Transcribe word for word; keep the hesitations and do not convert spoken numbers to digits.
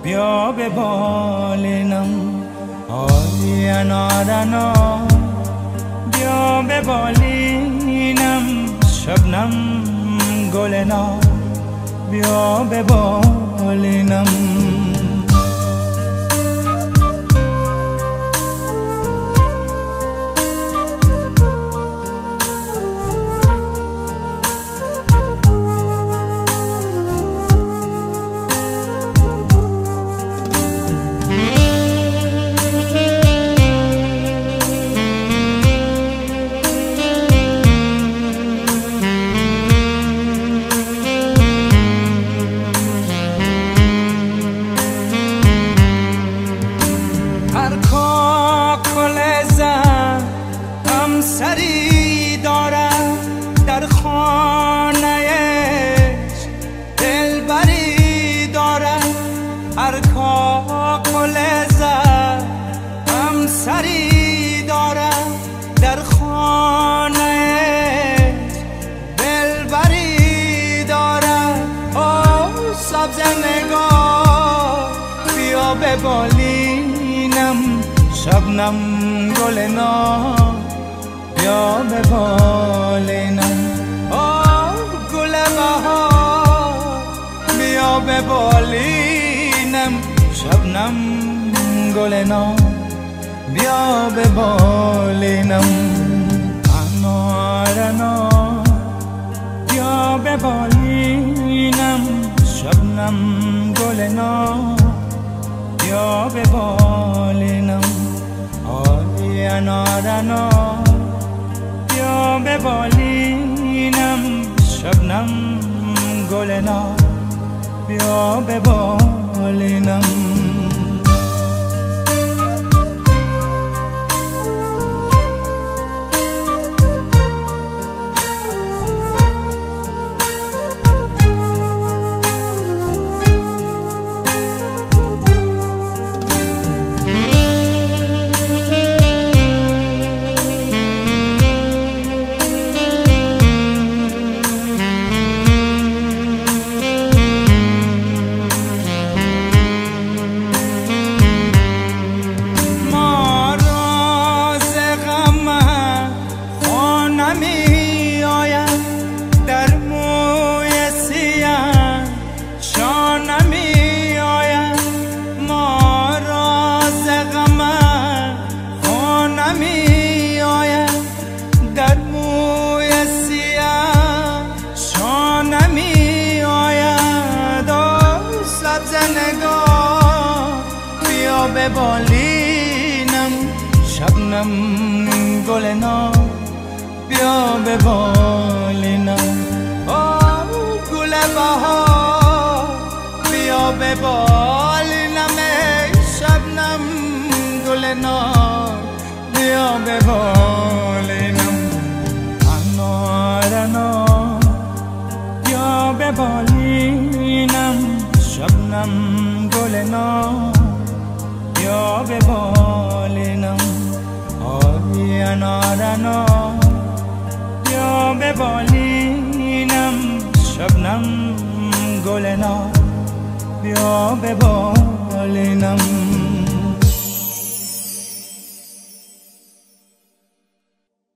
بیا به بالینم آی انارنا بیا به بالینم شبنم گلنا بیا به بالینم سری دارد در خانهش دلبری دارد هر کاکل زد هم سری دارد در خانهش دلبری دارد او سبز نگاه بیا به بالینم شبنم گلنا بیا به بالینم آه گل بهار بیا به بالینم شبنم گلنا بیا به بالینم انارنا بیا به بالینم شبنم گلنا بیا به بالینم آی انارنا بیا به بالینم شبنم گلنا بیا به بالینم به بالینم شبنم گلنا بیا به بالینم آه گل بهار بیا به بالینم شبنم گلنا بیا به بالینم انارنا بیا به بالینم شبنم گلنا بیا به بالینم آی انارنا بیا به بالینم شبنم گلنا بیا به بالینم